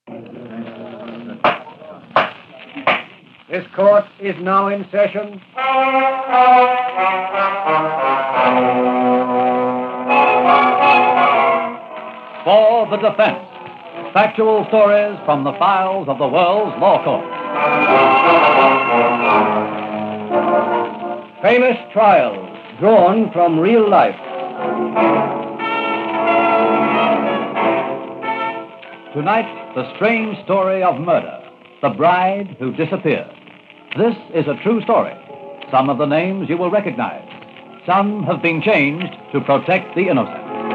This court is now in session. For the defense. Factual stories from the files of the world's law court. Famous trials drawn from real life. Tonight, the strange story of murder. The bride who disappeared. This is a true story. Some of the names you will recognize. Some have been changed to protect the innocent.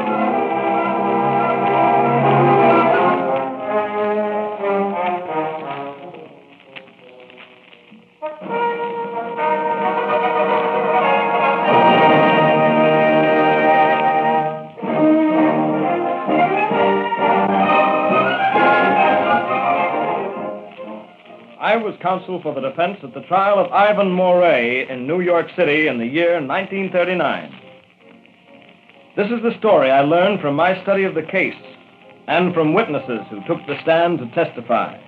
I was counsel for the defense at the trial of Ivan Moret in New York City in the year 1939. This is the story I learned from my study of the case and from witnesses who took the stand to testify.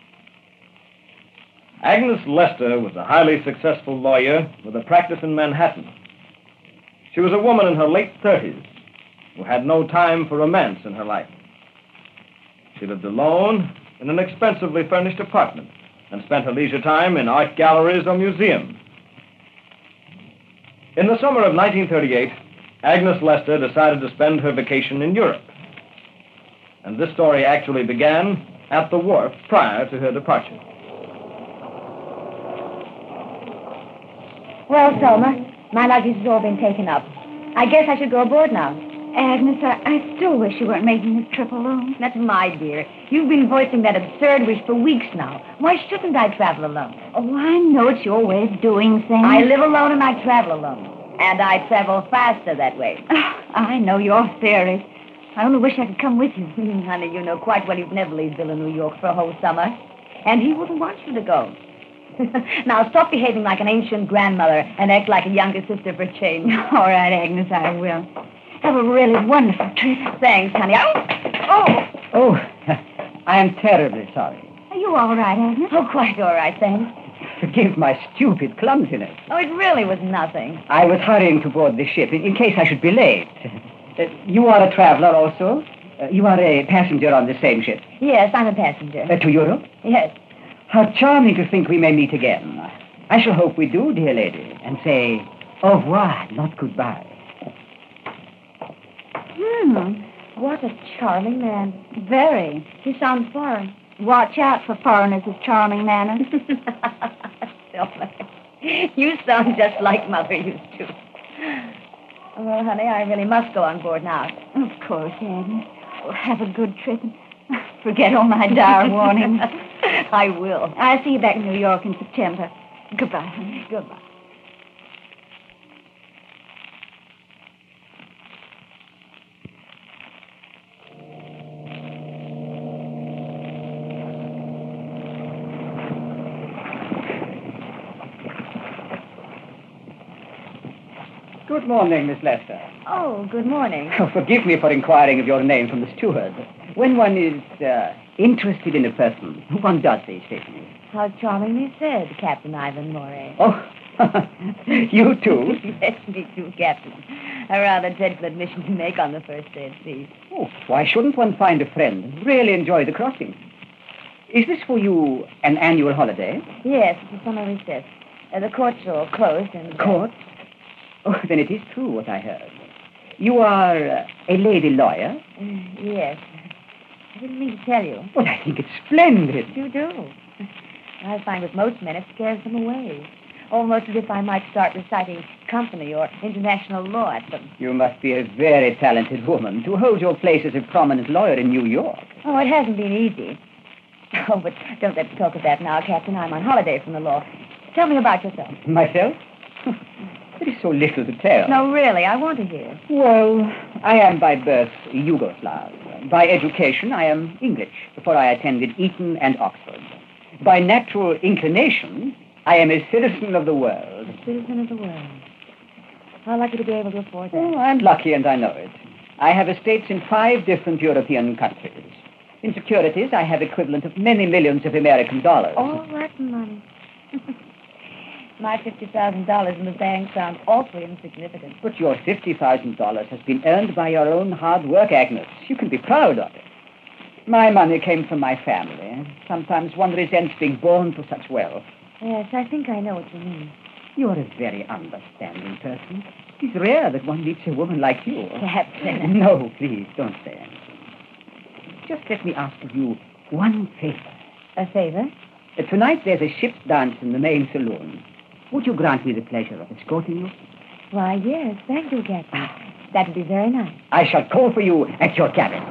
Agnes Lester was a highly successful lawyer with a practice in Manhattan. She was a woman in her late 30s who had no time for romance in her life. She lived alone in an expensively furnished apartment and spent her leisure time in art galleries or museums. In the summer of 1938, Agnes Lester decided to spend her vacation in Europe. And this story actually began at the wharf prior to her departure. Well, Selma, my luggage has all been taken up. I guess I should go aboard now. Agnes, I still wish you weren't making this trip alone. That's my dear. You've been voicing that absurd wish for weeks now. Why shouldn't I travel alone? Oh, I know it's your way of doing things. I live alone and I travel alone. And I travel faster that way. I know your theory. I only wish I could come with you. Honey, you know quite well you'd never leave Bill in New York for a whole summer. And he wouldn't want you to go. Now, stop behaving like an ancient grandmother and act like a younger sister for a change. All right, Agnes, I will. Have a really wonderful trip. Thanks, honey. Oh, I am terribly sorry. Are you all right, Agnes? Oh, quite all right, thanks. Forgive my stupid clumsiness. Oh, it really was nothing. I was hurrying to board the ship in case I should be late. You are a traveler also? You are a passenger on the same ship? Yes, I'm a passenger. To Europe? Yes. How charming to think we may meet again. I shall hope we do, dear lady, and say au revoir, not goodbye. What a charming man. Very. He sounds foreign. Watch out for foreigners with charming manners. Silver. You sound just like Mother used to. Well, honey, I really must go on board now. Of course, Agnes. Well, have a good trip. Forget all my dire warnings. I will. I'll see you back in New York in September. Goodbye, honey. Goodbye. Good morning, Miss Lester. Oh, good morning. Oh, forgive me for inquiring of your name from the steward. When one is interested in a person, one does these things. How charmingly said, Captain Ivan Moret. Oh, you too? Yes, me too, Captain. A rather dreadful admission to make on the first day at sea. Oh, why shouldn't one find a friend and really enjoy the crossing? Is this for you an annual holiday? Yes, it's a summer recess. The courts are all closed and... Courts? Oh, then it is true what I heard. You are a lady lawyer? Yes. I didn't mean to tell you. Well, I think it's splendid. You do. I find with most men it scares them away. Almost as if I might start reciting company or international law at them. You must be a very talented woman to hold your place as a prominent lawyer in New York. Oh, it hasn't been easy. Oh, but don't let's talk of that now, Captain. I'm on holiday from the law. Tell me about yourself. Myself? There is so little to tell. No, really, I want to hear. Well, I am by birth Yugoslav. By education, I am English, for I attended Eton and Oxford. By natural inclination, I am a citizen of the world. A citizen of the world. How lucky to be able to afford that. Oh, I'm lucky, and I know it. I have estates in 5 different European countries. In securities, I have equivalent of many millions of American dollars. All that money. My $50,000 in the bank sounds awfully insignificant. But your $50,000 has been earned by your own hard work, Agnes. You can be proud of it. My money came from my family. Sometimes one resents being born to such wealth. Yes, I think I know what you mean. You are a very understanding person. It's rare that one meets a woman like you. Captain. No, please, don't say anything. Just let me ask of you one favor. A favor? Tonight there's a ship's dance in the main saloon. Would you grant me the pleasure of escorting you? Why, yes, thank you, Captain. That would be very nice. I shall call for you at your cabin.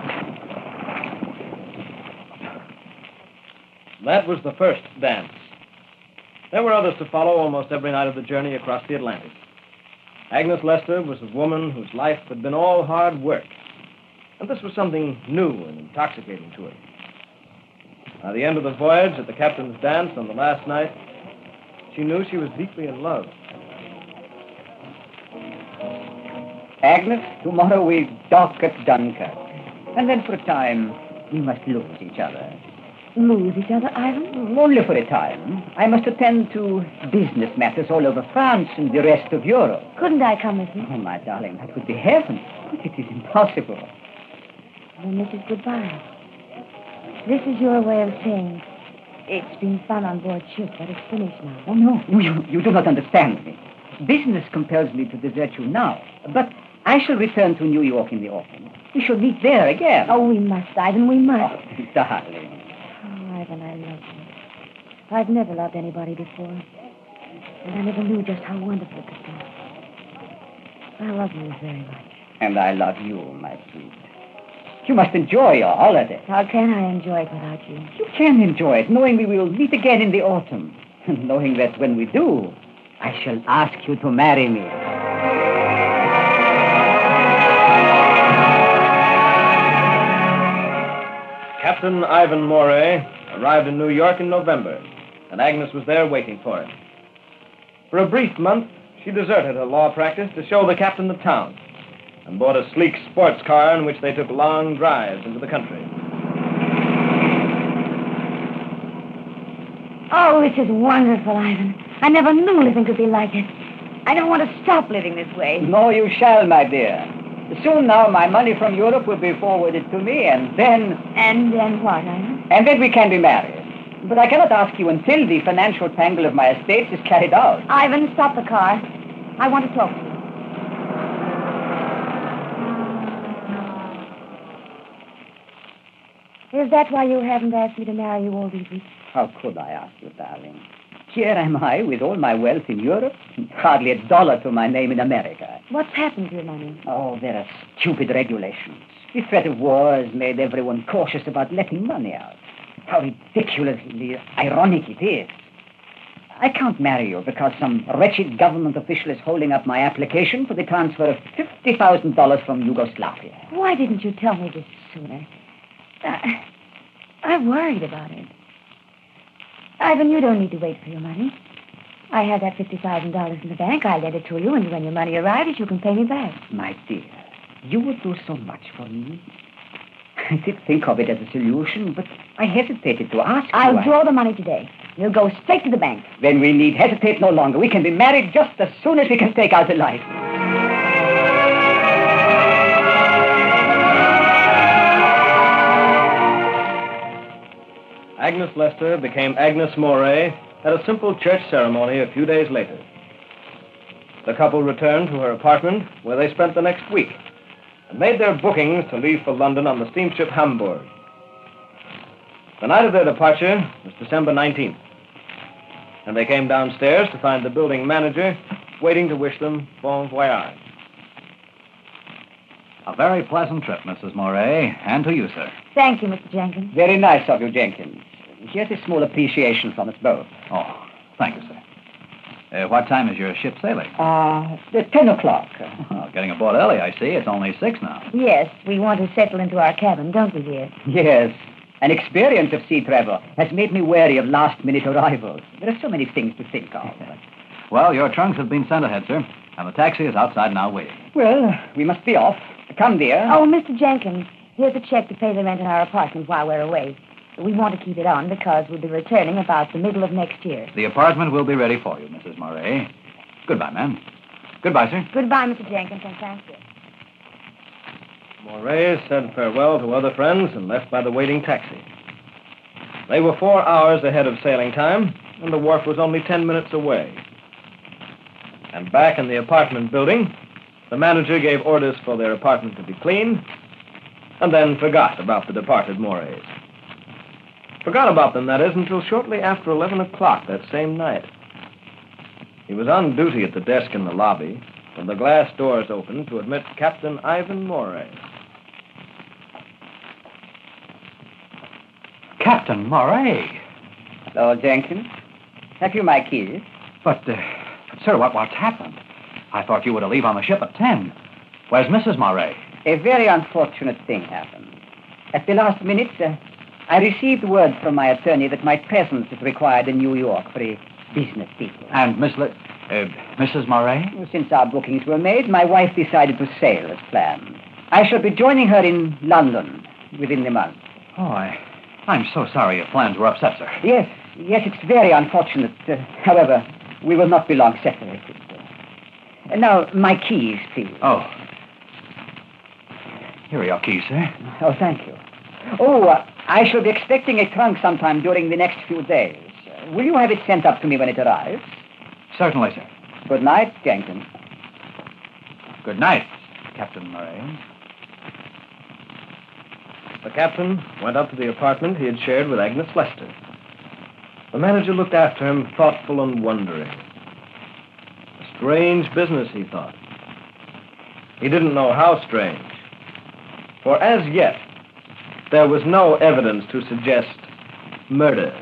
That was the first dance. There were others to follow almost every night of the journey across the Atlantic. Agnes Lester was a woman whose life had been all hard work. And this was something new and intoxicating to her. By the end of the voyage, at the captain's dance on the last night, she knew she was deeply in love. Agnes, tomorrow we dock at Dunkirk. And then for a time, we must lose each other. Lose each other, Ivan? Only for a time. I must attend to business matters all over France and the rest of Europe. Couldn't I come with you? Oh, my darling, that would be heaven. But it is impossible. Then this is goodbye. This is your way of saying it's been fun on board ship, but it's finished now. Oh, no, you do not understand me. Business compels me to desert you now. But I shall return to New York in the autumn. We shall meet there again. Oh, we must, Ivan, we must. Oh, darling. Oh, Ivan, I love you. I've never loved anybody before. And I never knew just how wonderful it could be. I love you very much. And I love you, my sweet. You must enjoy your holiday. How can I enjoy it without you? You can enjoy it, knowing we will meet again in the autumn. And knowing that when we do, I shall ask you to marry me. Captain Ivan Moray arrived in New York in November, and Agnes was there waiting for him. For a brief month, she deserted her law practice to show the captain the town, and bought a sleek sports car in which they took long drives into the country. Oh, this is wonderful, Ivan. I never knew living could be like it. I don't want to stop living this way. No, you shall, my dear. Soon now, my money from Europe will be forwarded to me, and then... And then what, Ivan? And then we can be married. But I cannot ask you until the financial tangle of my estates is carried out. Ivan, stop the car. I want to talk to you. Is that why you haven't asked me to marry you all these weeks? How could I ask you, darling? Here am I with all my wealth in Europe, hardly a dollar to my name in America. What's happened to your money? Oh, there are stupid regulations. The threat of war has made everyone cautious about letting money out. How ridiculously ironic it is. I can't marry you because some wretched government official is holding up my application for the transfer of $50,000 from Yugoslavia. Why didn't you tell me this sooner? I worried about it. Ivan, you don't need to wait for your money. I have that $50,000 in the bank. I lent it to you, and when your money arrives, you can pay me back. My dear, you would do so much for me. I did think of it as a solution, but I hesitated to ask you. I'll draw the money today. You'll go straight to the bank. Then we need hesitate no longer. We can be married just as soon as we can stake out a life. Agnes Lester became Agnes Moray at a simple church ceremony a few days later. The couple returned to her apartment, where they spent the next week, and made their bookings to leave for London on the steamship Hamburg. The night of their departure was December 19th, and they came downstairs to find the building manager waiting to wish them bon voyage. A very pleasant trip, Mrs. Moray, and to you, sir. Thank you, Mr. Jenkins. Very nice of you, Jenkins. Here's a small appreciation from us both. Oh, thank you, sir. What time is your ship sailing? 10 o'clock. Oh, getting aboard early, I see. It's only 6 now. Yes, we want to settle into our cabin, don't we, dear? Yes. An experience of sea travel has made me wary of last-minute arrivals. There are so many things to think of. Well, your trunks have been sent ahead, sir, and the taxi is outside now waiting. Well, we must be off. Come, dear. Oh, Mr. Jenkins, Here's a check to pay the rent in our apartment while we're away. We want to keep it on because we'll be returning about the middle of next year. The apartment will be ready for you, Mrs. Murray. Goodbye, ma'am. Goodbye, sir. Goodbye, Mr. Jenkins, and thank you. Moray said farewell to other friends and left by the waiting taxi. They were 4 hours ahead of sailing time, and the wharf was only 10 minutes away. And back in the apartment building, the manager gave orders for their apartment to be cleaned, and then forgot about the departed Morays. Forgot about them, that is, until shortly after 11 o'clock that same night. He was on duty at the desk in the lobby when the glass doors opened to admit Captain Ivan Moray. Captain Moray. Hello, Jenkins. Have you my keys? But, sir, what's happened? I thought you were to leave on the ship at 10. Where's Mrs. Moray? A very unfortunate thing happened. At the last minute, I received word from my attorney that my presence is required in New York for a business people. And Mrs. Moray? Since our bookings were made, my wife decided to sail as planned. I shall be joining her in London within the month. Oh, I'm so sorry your plans were upset, sir. Yes, it's very unfortunate. However, we will not be long separated. Now, my keys, please. Oh. Here are your keys, sir. Oh, thank you. Oh, I shall be expecting a trunk sometime during the next few days. Will you have it sent up to me when it arrives? Certainly, sir. Good night, Jenkins. Good night, Captain Moray. The captain went up to the apartment he had shared with Agnes Lester. The manager looked after him, thoughtful and wondering. A strange business, he thought. He didn't know how strange. For as yet, there was no evidence to suggest murder.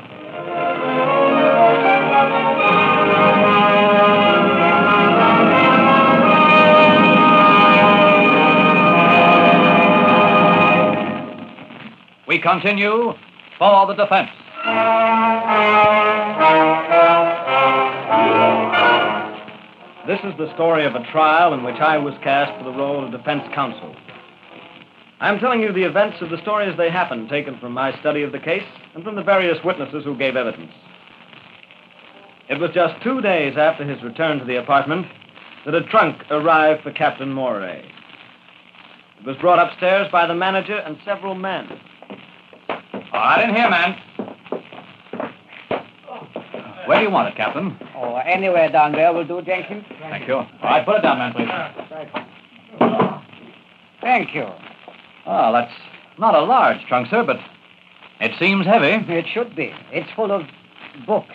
We continue for the defense. This is the story of a trial in which I was cast for the role of defense counsel. I'm telling you the events of the story as they happened, taken from my study of the case and from the various witnesses who gave evidence. It was just 2 days after his return to the apartment that a trunk arrived for Captain Moray. It was brought upstairs by the manager and several men. All right, in here, man. Where do you want it, Captain? Oh, anywhere down there will do, Jenkins. Thank you. All right, put it down, man, please. Thank you. Oh, that's not a large trunk, sir, but it seems heavy. It should be. It's full of books.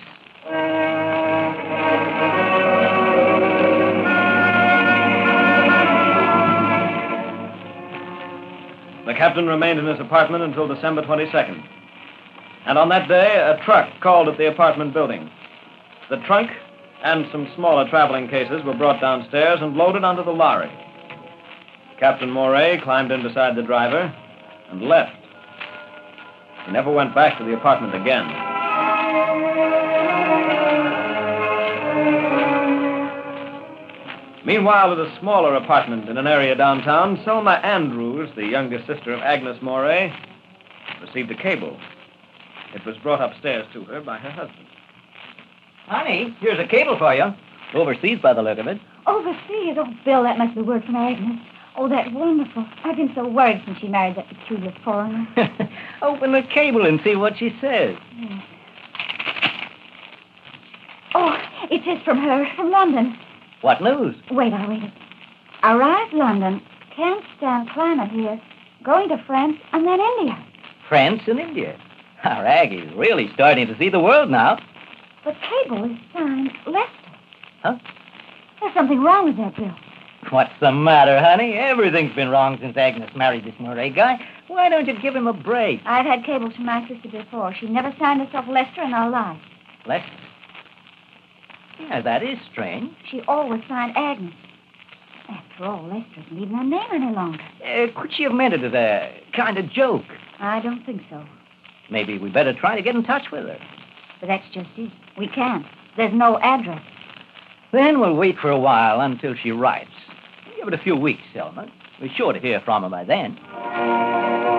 The captain remained in his apartment until December 22nd. And on that day, a truck called at the apartment building. The trunk and some smaller traveling cases were brought downstairs and loaded onto the lorry. Captain Moray climbed in beside the driver and left. He never went back to the apartment again. Meanwhile, at a smaller apartment in an area downtown, Selma Andrews, the younger sister of Agnes Moray, received a cable. It was brought upstairs to her by her husband. Honey, here's a cable for you. Overseas by the look of it. Overseas? Oh, Bill, that must be word from Agnes. Oh, that's wonderful. I've been so worried since she married that peculiar foreigner. Open the cable and see what she says. Yeah. Oh, it is from her, from London. What news? Wait, I'll read it. Arrived London. Can't stand climate here. Going to France and then India. France and India. Our Aggie's really starting to see the world now. But cable is signed Lester. Huh? There's something wrong with that, Bill. What's the matter, honey? Everything's been wrong since Agnes married this Moray guy. Why don't you give him a break? I've had cables from my sister before. She never signed herself Lester in her life. Lester? Yeah, that is strange. She always signed Agnes. After all, Lester isn't even her name any longer. Could she have meant it as a kind of joke? I don't think so. Maybe we better try to get in touch with her. But that's just it. We can't. There's no address. Then we'll wait for a while until she writes. Give it a few weeks, Selma. We're sure to hear from her by then.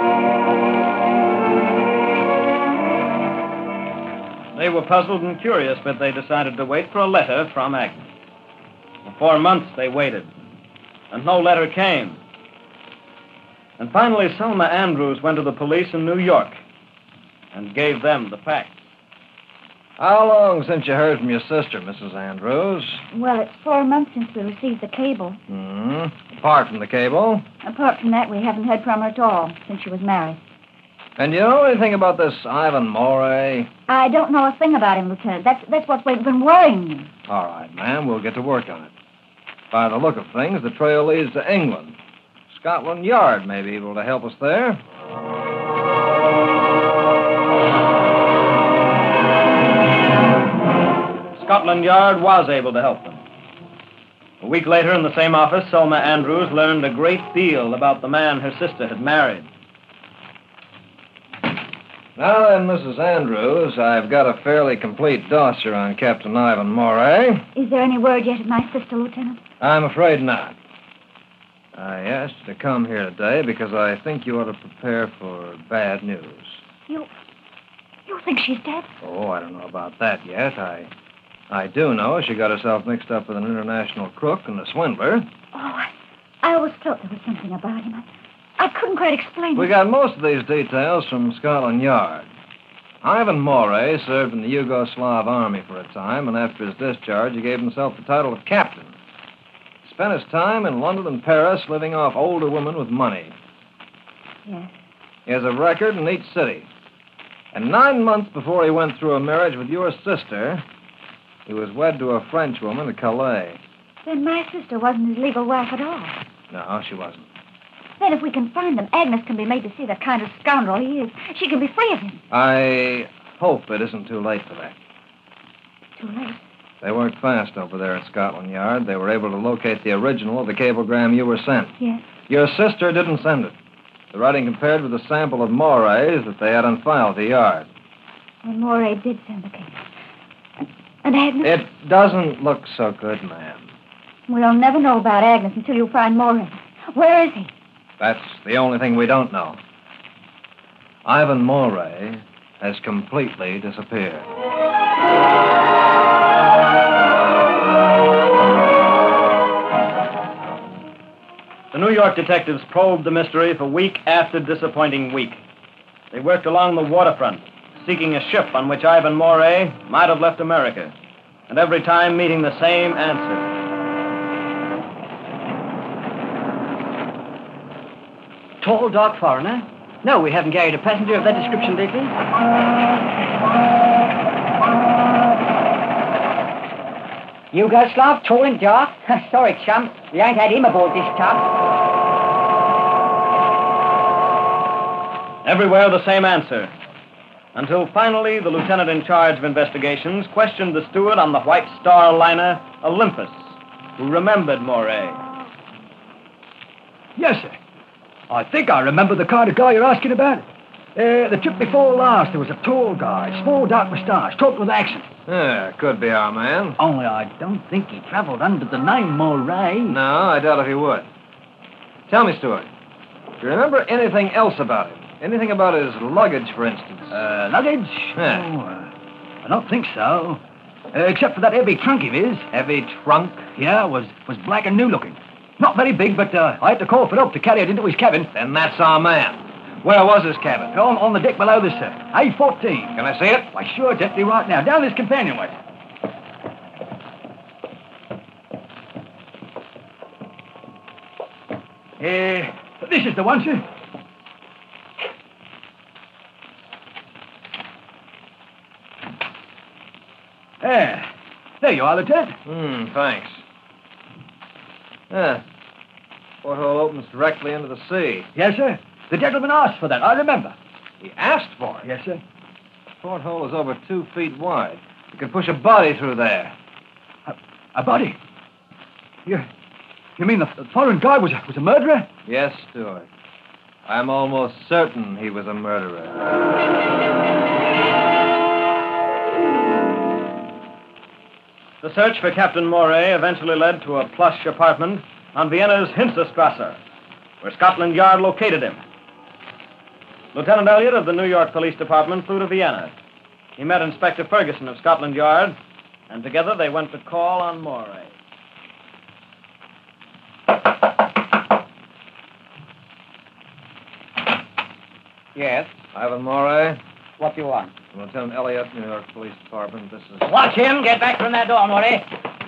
They were puzzled and curious, but they decided to wait for a letter from Agnes. For 4 months they waited, and no letter came. And finally, Selma Andrews went to the police in New York and gave them the facts. How long since you heard from your sister, Mrs. Andrews? Well, it's 4 months since we received the cable. Apart from the cable? Apart from that, we haven't heard from her at all since she was married. And you know anything about this Ivan Moray? I don't know a thing about him, Lieutenant. That's what's been worrying me. All right, ma'am, we'll get to work on it. By the look of things, the trail leads to England. Scotland Yard may be able to help us there. Scotland Yard was able to help them. A week later, in the same office, Selma Andrews learned a great deal about the man her sister had married. Now then, Mrs. Andrews, I've got a fairly complete dossier on Captain Ivan Moray. Is there any word yet of my sister, Lieutenant? I'm afraid not. I asked you to come here today because I think you ought to prepare for bad news. You think she's dead? Oh, I don't know about that yet. I do know she got herself mixed up with an international crook and a swindler. Oh, I always felt there was something about him. I couldn't quite explain it. We got most of these details from Scotland Yard. Ivan Moray served in the Yugoslav army for a time, and after his discharge, he gave himself the title of captain. He spent his time in London and Paris living off older women with money. Yes. He has a record in each city. And 9 months before he went through a marriage with your sister, he was wed to a French woman at Calais. Then my sister wasn't his legal wife at all. No, she wasn't. Then if we can find them, Agnes can be made to see the kind of scoundrel he is. She can be free of him. I hope it isn't too late for that. Too late. They worked fast over there at Scotland Yard. They were able to locate the original of the cablegram you were sent. Yes. Your sister didn't send it. The writing compared with the sample of Moray's that they had on file at the Yard. And Moray did send the cable. And Agnes? It doesn't look so good, ma'am. We'll never know about Agnes until you find Moray. Where is he? That's the only thing we don't know. Ivan Moray has completely disappeared. The New York detectives probed the mystery for week after disappointing week. They worked along the waterfront, seeking a ship on which Ivan Moray might have left America, and every time meeting the same answer. Tall, dark foreigner? No, we haven't carried a passenger of that description lately. Yugoslav, tall and dark? Sorry, chum. We ain't had him aboard this tub. Everywhere the same answer. Until finally, the lieutenant in charge of investigations questioned the steward on the White Star liner Olympus, who remembered Moray. Yes, sir. I think I remember the kind of guy you're asking about. The trip before last, there was a tall guy, small, dark moustache, talked with accent. Yeah, could be our man. Only I don't think he traveled under the name Moray. No, I doubt if he would. Tell me, Stuart, do you remember anything else about him? Anything about his luggage, for instance? Luggage? Yeah. Oh, I don't think so. Except for that heavy trunk of his. Heavy trunk? Yeah, was black and new looking. Not very big, but I had to call for help to carry it into his cabin. Then that's our man. Where was his cabin? On the deck below this, sir. A14. Can I see it? Why, sure, Deputy, right now. Down this companionway. This is the one, sir. There you are, Lieutenant. Thanks. Porthole opens directly into the sea. Yes, sir. The gentleman asked for that, I remember. He asked for it? Yes, sir. The porthole is over 2 feet wide. You could push a body through there. A body? You mean the foreign guy was a murderer? Yes, Stuart. I'm almost certain he was a murderer. The search for Captain Moray eventually led to a plush apartment on Vienna's Hinzestrasse, where Scotland Yard located him. Lieutenant Elliott of the New York Police Department flew to Vienna. He met Inspector Ferguson of Scotland Yard, and together they went to call on Moray. Yes? Ivan Moray, What do you want? Lieutenant Elliott, New York Police Department. This is... Watch him. Get back from that door, Moray.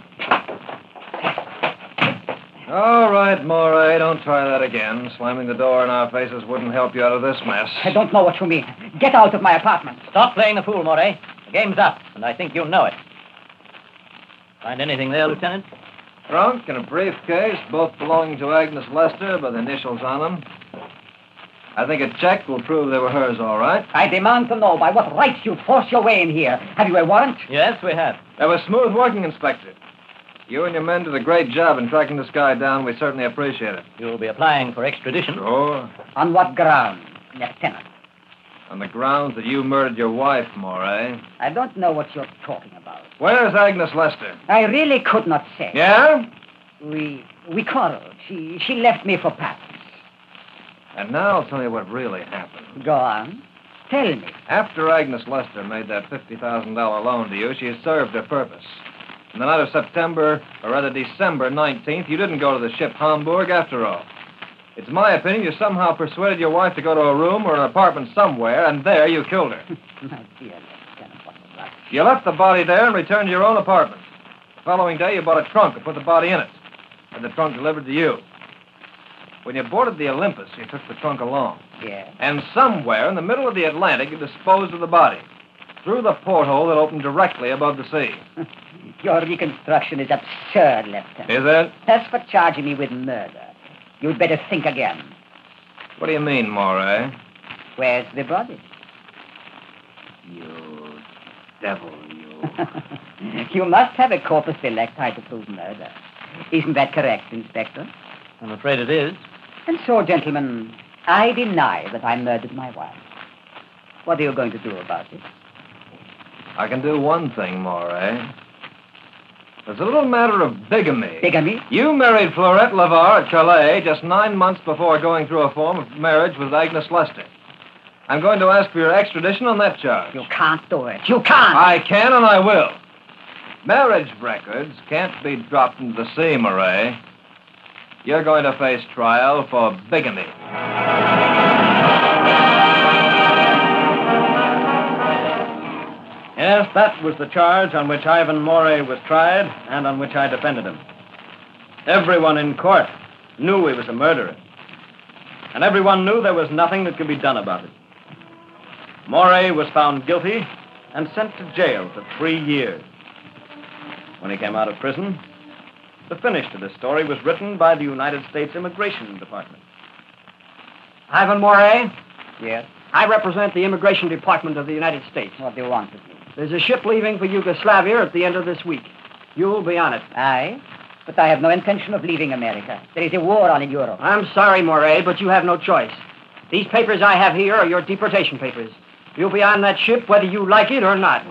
All right, Moray, don't try that again. Slamming the door in our faces wouldn't help you out of this mess. I don't know what you mean. Get out of my apartment. Stop playing the fool, Moray. The game's up, and I think you know it. Find anything there, Lieutenant? Trunk and a briefcase, both belonging to Agnes Lester, by the initials on them. I think a check will prove they were hers, all right. I demand to know by what right you forced your way in here. Have you a warrant? Yes, we have. That was smooth working, Inspector. You and your men did a great job in tracking this guy down. We certainly appreciate it. You'll be applying for extradition. Sure. On what ground, Lieutenant? On the grounds that you murdered your wife, Moray. I don't know what you're talking about. Where's Agnes Lester? I really could not say. Yeah? We quarreled. She left me for Paris. And now I'll tell you what really happened. Go on. Tell me. After Agnes Lester made that $50,000 loan to you, she had served her purpose. And the night of September, or rather December 19th, you didn't go to the ship Hamburg after all. It's my opinion you somehow persuaded your wife to go to a room or an apartment somewhere, and there you killed her. My dear Lieutenant, what was that? You left the body there and returned to your own apartment. The following day, you bought a trunk and put the body in it. Had the trunk delivered to you. When you boarded the Olympus, you took the trunk along. Yes. And somewhere in the middle of the Atlantic, you disposed of the body. Through the porthole that opened directly above the sea. Your reconstruction is absurd, Lieutenant. Is it? As for charging me with murder, you'd better think again. What do you mean, Moray? Where's the body? You devil, you. You must have a corpus delicti to prove murder. Isn't that correct, Inspector? I'm afraid it is. And so, gentlemen, I deny that I murdered my wife. What are you going to do about it? I can do one thing, Moray. It's a little matter of bigamy. Bigamy? You married Florette Lavar at Calais just 9 months before going through a form of marriage with Agnes Lester. I'm going to ask for your extradition on that charge. You can't do it. You can't. I can and I will. Marriage records can't be dropped into the sea, Moray. You're going to face trial for bigamy. Yes, that was the charge on which Ivan Moray was tried and on which I defended him. Everyone in court knew he was a murderer. And everyone knew there was nothing that could be done about it. Moray was found guilty and sent to jail for 3 years. When he came out of prison, the finish to this story was written by the United States Immigration Department. Ivan Moray, Yes? I represent the Immigration Department of the United States. What do you want of me? There's a ship leaving for Yugoslavia at the end of this week. You'll be on it. Aye? But I have no intention of leaving America. There is a war on in Europe. I'm sorry, Moray, but you have no choice. These papers I have here are your deportation papers. You'll be on that ship whether you like it or not.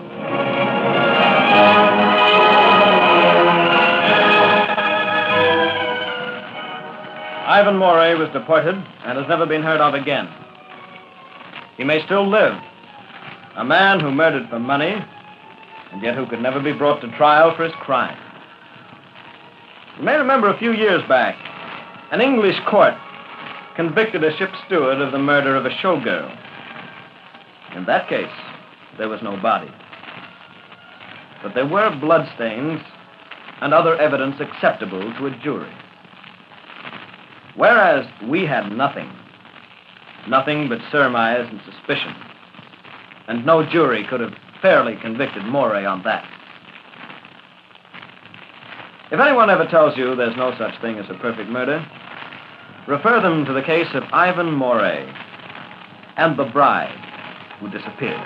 Ivan Moray was deported and has never been heard of again. He may still live. A man who murdered for money, and yet who could never be brought to trial for his crime. You may remember a few years back, an English court convicted a ship's steward of the murder of a showgirl. In that case, there was no body. But there were bloodstains and other evidence acceptable to a jury. Whereas we had nothing but surmise and suspicion. And no jury could have fairly convicted Moray on that. If anyone ever tells you there's no such thing as a perfect murder, refer them to the case of Ivan Moray and the bride who disappeared.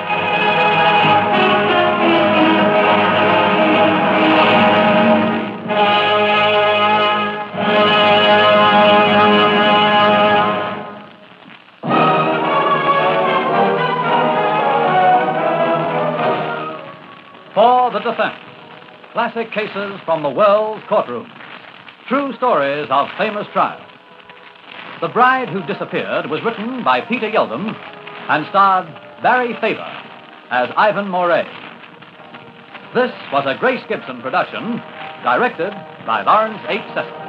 For the defense, classic cases from the world's courtroom. True stories of famous trials. The Bride Who Disappeared was written by Peter Yeldham and starred Barry Faber. as Ivan Moray. This was a Grace Gibson production, directed by Lawrence H. Sessions.